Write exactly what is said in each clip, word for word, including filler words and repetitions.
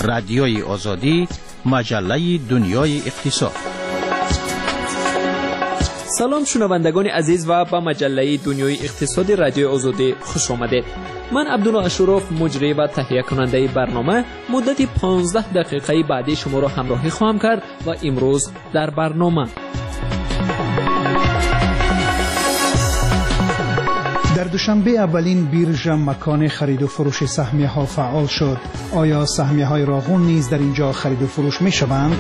رادیوی آزادی، مجله دنیای اقتصاد. سلام شنوندگان عزیز و به مجله دنیای اقتصاد رادیوی آزادی خوش آمدید. من عبدالله اشرف مجری و تهیه کننده برنامه مدت پانزده دقیقه بعدی شما را همراهی خواهم کرد و امروز در برنامه در دوشنبه اولین بیرژ مکان خرید و فروش سهمیه ها فعال شد. آیا سهمیه های راغون نیز در اینجا خرید و فروش می شوند؟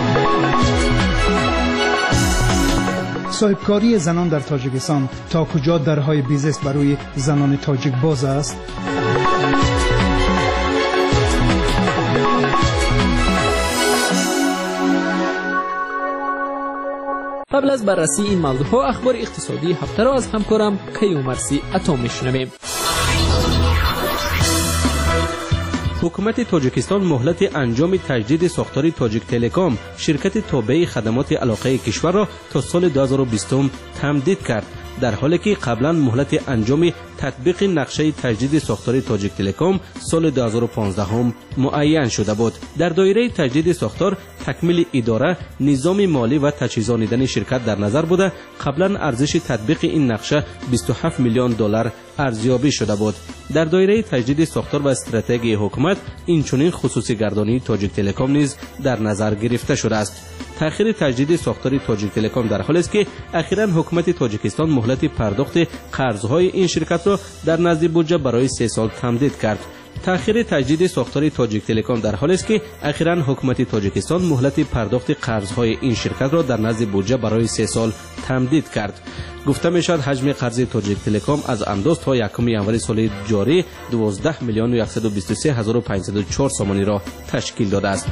صاحبکاری زنان در تاجیکستان، تا کجا درهای بیزنس برای زنان تاجیک باز است؟ قبل از بررسی این موضوع ها اخبار اقتصادی هفته را از همکارم کیومرثی عطا میشنویم. حکومت تاجیکستان مهلت انجام تجدید ساختار تاجیک تلکام، شرکت تابع خدمات علاقه کشور را تا سال دو هزار و بیست تمدید کرد، در حالی که قبلا مهلت انجام تطبیق نقشه تجدید ساختار تاجیک تلکام سال دو هزار و پانزده معین شده بود. در دایره تجدید ساختار تکمیل اداره، نظام مالی و تجهیزانیدن شرکت در نظر بوده. قبلا ارزش تطبیق این نقشه بیست و هفت میلیون دلار ارزیابی شده بود. در دایره تجدید ساختار و استراتژی حکومت اینچنین خصوصی گردانی تاجیک تلکام نیز در نظر گرفته شده است. تأخیر تجدید ساختار تاجیک تلکام در حالی است که اخیراً حکومت تاجیکستان مهلت پرداخت قرضهای این شرکت را در نزد بودجه برای سه سال تمدید کرد. تأخیر تجدید ساختار تاجیک تلکام در حالی است که اخیراً حکومت تاجیکستان مهلت پرداخت قرضهای این شرکت را در نزد بودجه برای سه سال تمدید کرد. گفته می شود حجم قرض تاجیک تلکام از اندوز تا یکم ینوری سال جاری دوازده میلیون و صد و بیست و سه هزار و پانصد و چهار سامانی را تشکیل داده است.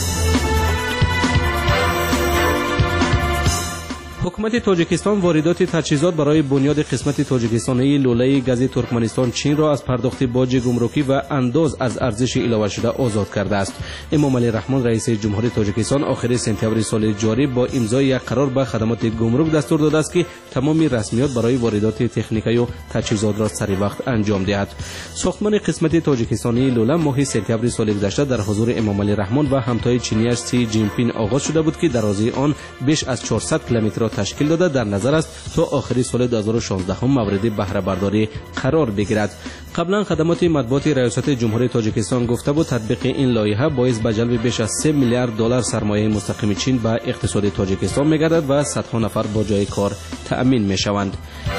حکومت تاجیکستان واردات تجهیزات برای بنیاد قسمت تاجیکستانی لوله گاز ترکمنستان چین را از پرداخت باج گمرکی و انداز از ارزش علاوه شده آزاد کرده است. امام علی رحمان رئیس جمهوری تاجیکستان آخر سپتامبر سال جاری با امضای یک قرار به خدمات گمرک دستور داده است که تمام رسمیات برای واردات تکنیکی و تجهیزات را سریع وقت انجام دهد. ساختمان قسمت تاجیکستانی لوله ماه سپتامبر سال گذشته در حضور امام علی رحمان و همتای چینی‌اش سی جین پین آغاز شده بود که درازی آن بیش از چهارصد کیلومتر تشکیل داده در نظر است تا آخر سال دو هزار و شانزده مورد بهره برداری قرار بگیرد. قبلا خدمات مطبوعات ریاست جمهوری تاجیکستان گفته بود تطبیق این لایحه باعث به جلب بیش از سه میلیارد دلار سرمایه مستقیم چین به اقتصاد تاجیکستان می‌گردد و صدها نفر با جای کار تأمین می‌شوند.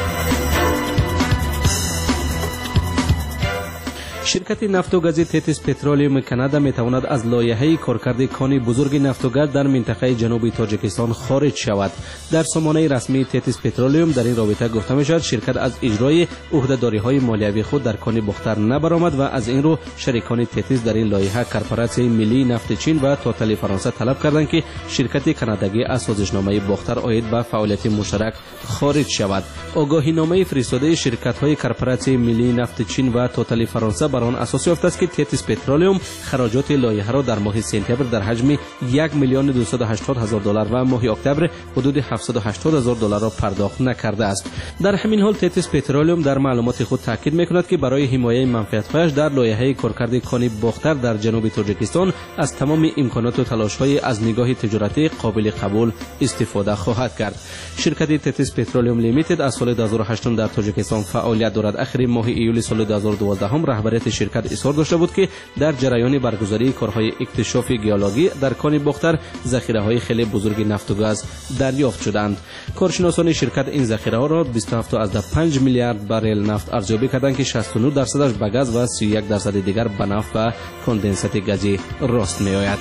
شرکت نفت و گاز تتیس پترولیوم کانادا میتواند از لایحه کارکرد کان بزرگ نفت و گاز در منطقه جنوبی تاجیکستان خارج شود. در سامانه رسمی تتیس پترولیوم در این رابطه گفته میشد شرکت از اجرای عهده‌داری‌های مالیوی خود در کان بختر نبرآمد و از این رو شریکان تتیس در این لایحه کارپوراسیون ملی نفت چین و توتال فرانسه طلب کردند که شرکت کانادایی از سازشنامه بختر عاید به فعالیت مشترک خارج شود. آگاهینامه فرستاده شرکت‌های کارپوراسیون ملی نفت چین و توتال فرانسه بر آن اساس یافته است که تتیس پترولیوم خراجات لایحه را در ماه سپتامبر در حجم یک میلیون دویست و هشتاد هزار دلار و ماه اکتبر حدود هفتصد و هشتاد هزار دلار را پرداخت نکرده است. در همین حال تتیس پترولیوم در معلومات خود تاکید می‌کند که برای حمایت منفعت‌هایش در لایحه کارکرد کان بختر در جنوب تاجیکستان از تمام امکانات و تلاش‌های از نگاه تجارتی قابل قبول استفاده خواهد کرد. شرکت تتیس پترولیوم لیمیتد از سال دو هزار و هشت در تاجیکستان فعالیت دارد. آخر ماه ایول سال دو هزار و دوازده رهبریت شرکت اصرار داشته بود که در جریان برگزاری کارهای اکتشاف گیولوژی در کان بختر ذخیره‌های خیلی بزرگ نفت و گاز دریافت شدند. کارشناسان شرکت این ذخیره‌ها را بیست و هفت ازده پنج میلیارد بارل نفت ارزیابی کردند که شصت و نه درصدش به گاز و سی و یک درصد دیگر به نفت و کندنسات گازی راست می‌آید.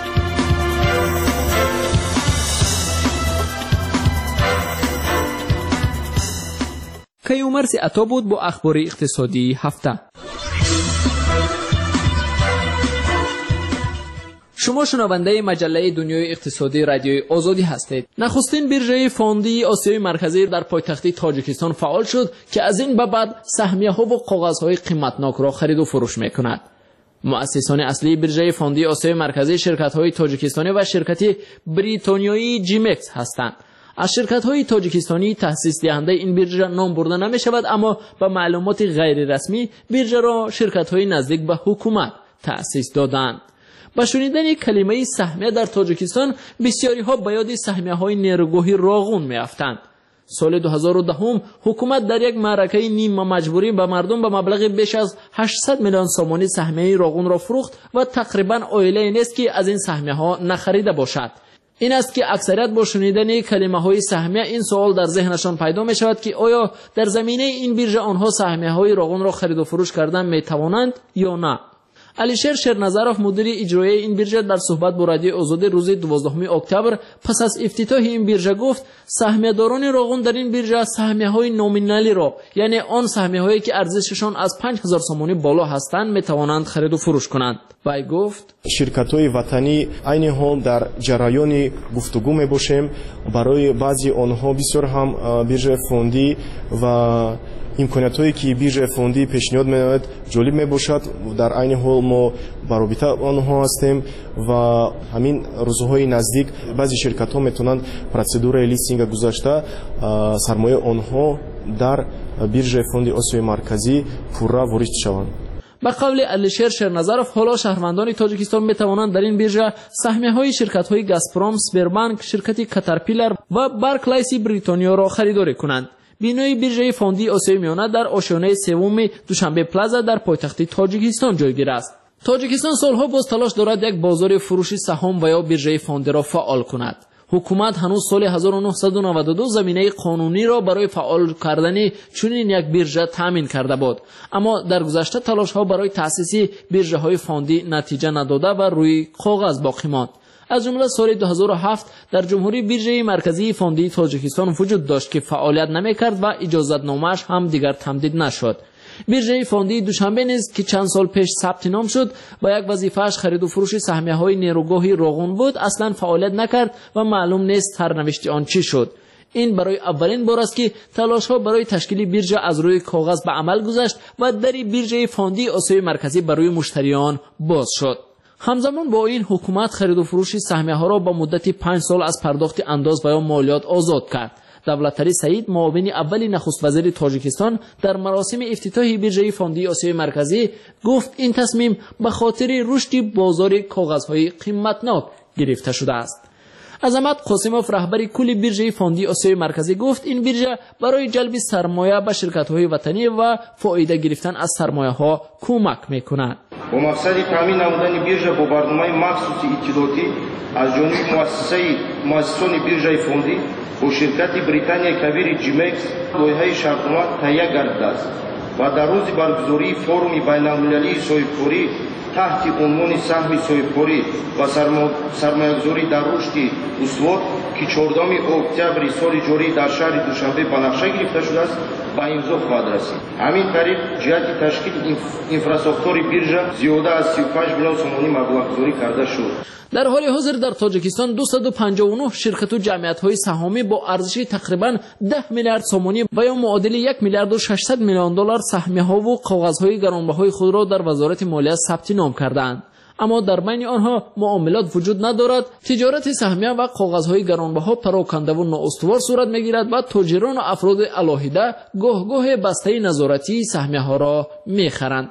کیومرثی عطا بود با اخبار اقتصادی هفته. شما شنونده مجله دنیای اقتصادی رادیوی آزادی هستید. نخستین بیرژه فاندی آسیای مرکزی در پایتخت تاجیکستان فعال شد که از این به بعد سهمیه‌ها و کاغذهای قیمتناک را خرید و فروش می‌کند. مؤسسان اصلی بیرژه فاندی آسیای مرکزی شرکت‌های تاجیکستانی و شرکت بریتانیایی جیمکس هستند. از شرکت‌های تاجیکستانی تأسیس دهنده این بیرژه نام برده نمی شود، اما با معلومات غیر رسمی بیرژه را شرکت‌های نزدیک به حکومت تأسیس دادند. با شنیدن کلمه سهمیه در تاجیکستان بسیاری ها به یاد سهمیه های نیروگاهی راغون میافتند. سال دو هزار و ده حکومت در یک معرکه نیمه مجبوری به مردم به مبلغ بیش از هشتصد میلیون سومانی سهمیه راغون را فروخت و تقریبا عائله نیست که از این سهمیه ها نخریده باشد. این است که اکثریت با شنیدن کلمه های سهمیه این سوال در ذهنشان پیدا می شود که آیا در زمینه این بیرژه آنها سهمیه های راغون را خرید و فروش کردن می توانند یا نه. علیشیر شیرنظرов مدیر اجرایی این بیرژه در صحبت با رادیو آزادی روز دوازدهم اکتبر پس از افتتاح این بیرژه گفت سهمیه داران راغون در این بیرژه سهمیه های نومینالی را، یعنی آن سهمیه هایی که ارزششان از پنج هزار سومانی بالا هستند، می توانند خرید و فروش کنند. وی گفت شرکت های وطنی عین حال در جریان گفتگو می باشیم. برای بعضی آنها بسیار هم بیرژه فوندی و امکانات هایی که بیرژه فوندی پیشنهاد می‌آید جالب میباشد. در عین حال ما برابطه آنها هستیم و همین روزهای نزدیک بعضی شرکت ها میتونند پروسیدور لیستینگ گذاشته سرمایه آنها در بیرژه فوندی آسیای مرکزی پورا وارد شوند. به قول علیشیر شیرنظرов حالا شهروندان تاجیکستان می توانند در این بیرژه سهمیه های شرکت های گازپروم، سبربانک، شرکت کاترپیلر و بارکلیس بریتانیا را خریداری کنند. بینای بیرژه فوندی آسیای میانه در آشیانه سوم دوشنبه پلازا در پایتخت تاجیکستان جایگیر است. تاجیکستان سالها باز تلاش دارد یک بازار فروش سهام و یا بیرژه فوندی را فعال کند. حکومت هنوز سال هزار و نهصد و نود و دو زمینه قانونی را برای فعال کردن چنین یک بیرژه تامین کرده بود، اما در گذشته تلاش ها برای تأسیس بیرژه های فوندی نتیجه نداده و روی کاغذ باقی ماند. از جمله سال دو هزار و هفت در جمهوری بیرژه مرکزی فوندی تاجیکستان وجود داشت که فعالیت نمی‌کرد و اجازه‌نامه‌اش هم دیگر تمدید نشد. بیرژه فوندی دوشنبه نیز که چند سال پیش ثبت نام شد و یک وظیفه‌اش خرید و فروش سهمیه‌های نیروگاهی راغون بود، اصلاً فعالیت نکرد و معلوم نیست سرنوشت آن چی شد. این برای اولین بار است که تلاش‌ها برای تشکیل بیرژه از روی کاغذ به عمل گذشت و در بیرژه فوندی آسیای مرکزی برای مشتریان باز شد. همزمان با این حکومت خرید و فروش سهمیه ها را با مدت پنج سال از پرداخت انداز و یا مالیات آزاد کرد. دولتاری سعید معاون اول نخست وزیر تاجیکستان در مراسم افتتاح بیرژه فوندی آسیای مرکزی گفت این تصمیم به خاطر رشد بازار کاغذهای قیمتناک گرفته شده است. عظمت قاسموف رهبر کل بیرژه فوندی آسیای مرکزی گفت این بیرژه برای جلب سرمایه به شرکت‌های وطنی و فایده گرفتن از سرمایه‌ها کمک می‌کند. با مقصد تامین نمودن بیرژه با برنامه مخصوص اطلاعاتی از جانب مؤسسه مؤسسان بیرژه فوندی با شرکت بریتانیا کبیر جیمکس لایحه شرطنامه تهیه گردیده است و در روز برگزاری فورم بین‌المللی صاحبکاری تحت عنوان سهم صاحبکاری و سرمایه‌گذاری در رشد استوار که چهاردهم اکتبر سال جاری در شهر دوشنبه به نقشه گرفته شده است به امضا خواهد رسید. همین طریق جهت تشکیل اینفراستراکتور بیرژه زیاده از سی و پنج میلیون سومانی مبلغ‌گذاری کرده شد. در حال حاضر در تاجیکستان دویست و پنجاه و نه شرکت و جمعیت‌های سهامی با ارزش تقریباً ده میلیارد سومانی و یا معادل یک میلیارد و ششصد میلیون دلار سهمیه‌ها و کاغذهای گرانبهای خود را در وزارت مالیه ثبت نام کردند. اما در بین آنها معاملات وجود ندارد. تجارت سهمیه و کاغذهای گرانبها پراکنده و نااستوار صورت میگیرد و تاجران و افراد علاهیده گاه گاه بسته نظارتی سهمیه‌ها را میخرند.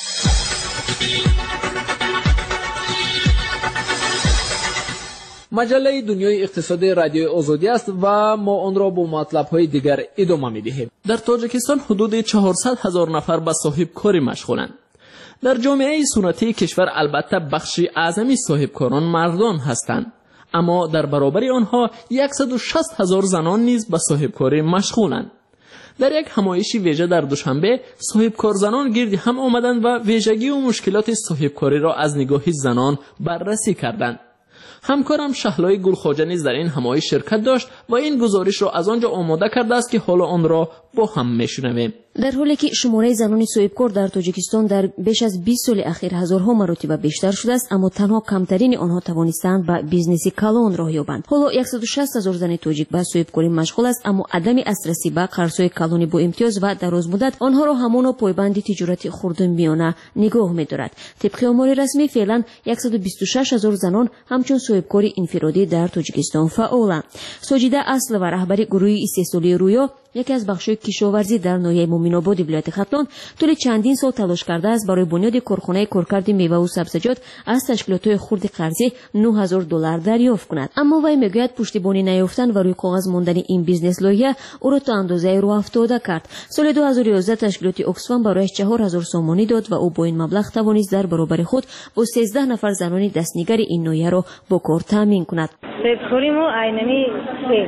مجله دنیای اقتصادی رادیو آزادی است و ما آن را با مطلب‌های دیگر ادامه می‌دهیم. در تاجیکستان حدود چهارصد هزار نفر به صاحب کاری مشغولند. در جامعه سنتی کشور البته بخش اعظمی صاحبکاران مردان هستند، اما در برابر آنها صد و شصت هزار زنان نیز به صاحبکاری مشغولند. در یک همایش ویژه در دوشنبه صاحبکار زنان گرد هم آمدند و ویژگی و مشکلات صاحبکاری را از نگاه زنان بررسی کردند. همکارم شهلای گلخواجه نیز در این همایش شرکت داشت و این گزارش را از آنجا آماده کرده است که حالا آن را با هم میشنویم. در حالی که شماره زنان صاحبکار در تاجیکستان در بیش از بیست سال اخیر هزارها مرتبه بیشتر شده است، اما تنها کمترین آنها توانستند به بیزنس کلان راه یابند. حالا صد و شصت هزار زن تاجیک به صاحبکاری مشغول است، اما عدم دسترسی به قرضهای کلانی با امتیاز و دراز مدت آنها را همانا پایبند تجارت خردمیانه نگاه می‌دارد. طبق آمار رسمی فعلا صد و بیست و شش هزار زنان همچون صاحبکاری انفرادی در تاجیکستان فعالند. ساجیده اصل و رهبر گروه استحصالی رویا یکی از بخش‌های کشاورزی در ناحیه مومن‌آباد ولایت ختلان طول چندین سال تلاش کرده است برای بنیاد کارخانه کارکرد میوه و سبزیجات از تشکیلات‌های خرد قرضی نه هزار دلار دریافت کند. اما وی میگوید پشتیبانی نیافتن و روی کاغذ ماندن این بیزنس لایحه او را تا اندازه راه افتاده کرد. سال دو هزار و یازده تشکیلات اکسفام برایش چهار هزار سومانی داد و او با این مبلغ توانست در برابر خود با سیزده نفر زنان دستنیگر این ناحیه را با کار تامین کند. سیدخوریم و اینمی سیر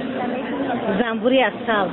زنبوری اصل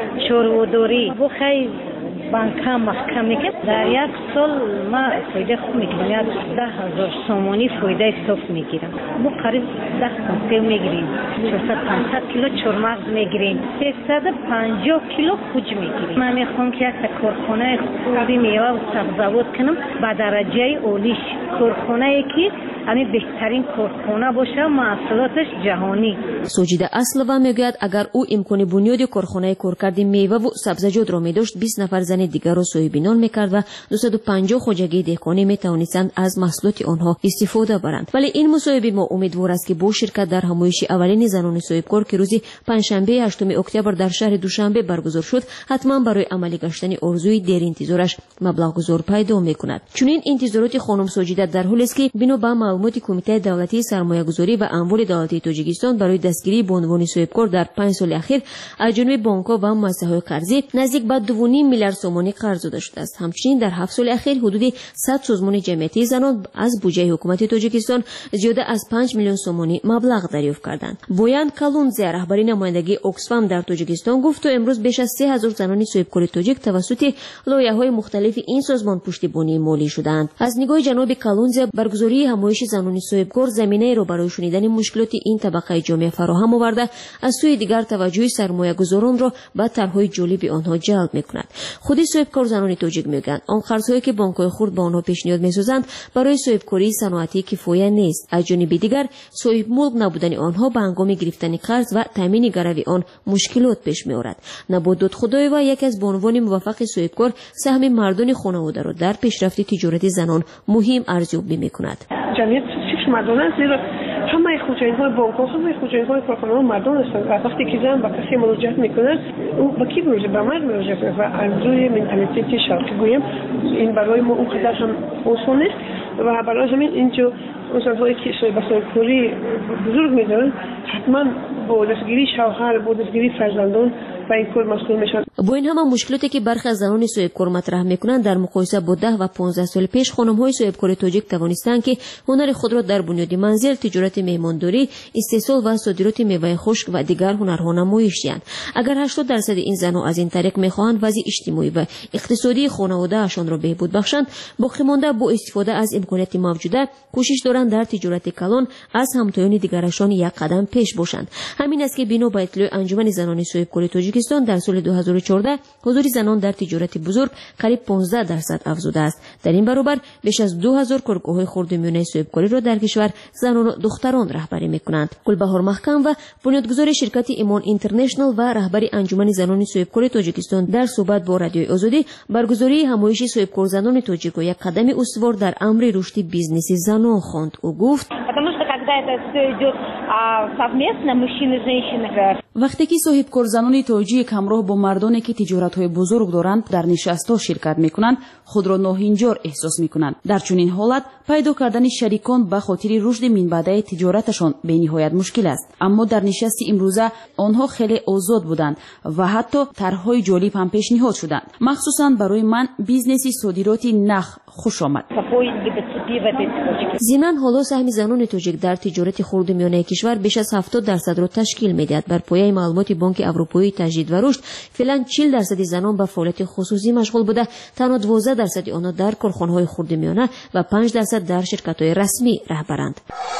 چورودوری بو خیلی بانکا محکم میکرد. در یک سال ما فایده خوب میگیریم، یک ده هزار سومانی فایده صف میگیرم. ما قریب ده کنته میگیریم، چهارصد پانصد کیلو چرمغز میگیریم، سیصد و پنجاه کیلو خوج میگیریم. من میخوام که یک کارخانه خوبی میوه و سبزیجات کنم با درجه اولیش، کارخانه که همین بهترین کارخانه باشه، محصولاتش جهانی. سوجید اصلوا میگوید اگر او امکان بنیاد کارخانه کارکرد میوه و سبزیجات را میداشت بیست نفر زن دیگر را صاحبینان میکرد و دویست و پنجاه خواجگی دهقانی میتوانستند از محصولات آنها استفاده برند. ولی این مصاحبه ما امیدوار است که با شرکت در همایش اولین زنان صاحبکار که روزی پنجشنبه هشتم اکتبر در شهر دوشنبه برگزار شد حتما برای عملی گشتن آرزوی دیر انتظارش مبلغ گذار پیدا میکند. چنین انتظارات خانم سوجیده در حالی است که بنا به معلومات کمیته دولتی سرمایه‌گذاری و اموال دولتی تاجیکستان برای دستگیری به عنوان صاحبکار در پنج سال اخیر از جانب بانک‌ها و مؤسسه‌های قرضی نزدیک به دو و نیم میلیارد سومانی قرض داده شده است. همچنین در هفت سال اخیر حدود صد سازمان جمعیتی زنان از بودجه حکومت تاجیکستان زیاده از پنج میلیون سومانی مبلغ دریافت کردند. بویان کالونزه رهبری نمایندگی اکسفام در تاجیکستان گفت تا امروز بیش از سه هزار زنان صاحبکار تاجیک توسط لایحه‌های مختلف این سازمان پشتیبانی مالی شدند. از نگاه جناب کالونزه برگزاری همایش زنان صاحبکار زمینه را برای شنیدن مشکلات این طبقه جامعه فراهم آورده، از سوی دیگر توجه سرمایه‌گذاران را به طرح‌های جالب آنها جلب می‌کند. خود صاحبکار زنان تاجیک میگویند آن قرض‌هایی که بانک‌های خرد به آنها پیشنهاد می‌سازند برای صاحبکاری صنعتی کفایه نیست. از جانب دیگر صاحب ملک نبودن آنها به هنگام گرفتن قرض و تامین گروی آن مشکلات پیش می‌آورد. نبودت خدای و یک از به عنوان موفق صاحبکار سهم مردان خانواده را در پیشرفت تجارت زنان مهم ارزیابی می‌کند. جمعیت سیکس مردان است، زیرا همه خوجاین‌های بانک‌ها، همه خوجاین‌های کارخانه‌ها مردان هستند. وقتی که زن با کسی مراجعه می‌کند، او با کی مراجعه؟ با مرد مراجعه می‌کند و از روی منتالیتی شرقی گویم این برای ما اون قدر هم آسان نیست و برای همین اینجا انسان‌هایی که صاحب صاحبکاری بزرگ می‌دارند حتما با دستگیری شوهر، با دستگیری فرزندان و این کار مسئول میشن. با این همه مشکلاتی که برخی از زنان صاحبکار مطرح میکنند در مقایسه با ده و پانزده سال پیش خانم‌های صاحبکار تاجیک توانستند که هنر خود را در بنیاد منزل، تجارت مهمانداری، استحصال و صادرات میوه خشک و دیگر هنرها نمایش دهند. اگر هشتاد درصد این زنان از این طریق میخواهند وضع اجتماعی و اقتصادی خانواده‌شان را بهبود بخشند، باقی مانده با استفاده از امکانات موجوده کوشش دارند در تجارت کلان از همتایان دیگرشان یک قدم پیش باشند. همین است که بنا به اطلاع انجمن زنان صاحبکار تاجیکستان در سال دو هزار و چهارده حضور زنان در تجارت بزرگ قریب پانزده درصد افزوده است. در این برابر بیش از دو هزار کارگاه‌های خرد و میانه صاحبکاری را در کشور زنان و دختران رهبری می‌کنند. گلبهار محکم و بنیانگذار شرکت ایمان اینترنشنال و رهبری انجمن زنان صاحبکار تاجیکستان در صحبت با رادیوی آزادی برگزاری همایش صاحبکار زنان تاجیک یک قدم استوار در امر رشد بیزنس زنان خواند. او گفت وقتی که صاحبکار زنان تاجیک همراه با مردانی که تجارت‌های بزرگ دارند در نشست‌ها شرکت می‌کنند، خود را ناهنجار احساس می‌کنند. در چنین حالت پیدا کردن شریکان به خاطر رشد منبعی تجارتشان به نهایت مشکل است. اما در نشست امروزه آنها خیلی آزاد بودند و حتی طرح‌های جالب هم پیشنهاد شدند. مخصوصاً برای من بیزنس صادرات نخ خوش آمد. ضمن حالا سهم زنان تاجیک در تجارت خرد و میانه کشور بیش از هفتاد درصد را تشکیل می‌دهد. بر پایه معلومات بانک اروپایی تجدید و رشد فعلا چهل درصد زنان به فعالیت خصوصی مشغول بوده، تنها دوازده درصد آنها در کارخانه‌های خرد و میانه و پنج درصد در شرکت‌های رسمی رهبرند.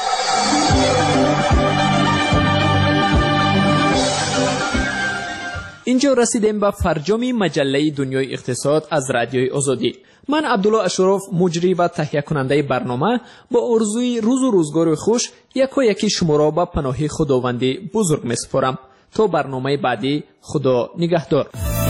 اینجا رسیدیم به فرجام مجله دنیای اقتصاد از رادیوی آزادی. من عبدالله اشرف مجری و تهیه کننده برنامه با آرزوی روز و روزگار خوش یکا یکی شما را به پناه خداوند بزرگ می‌سپارم. تا برنامه بعدی، خدا نگهدار.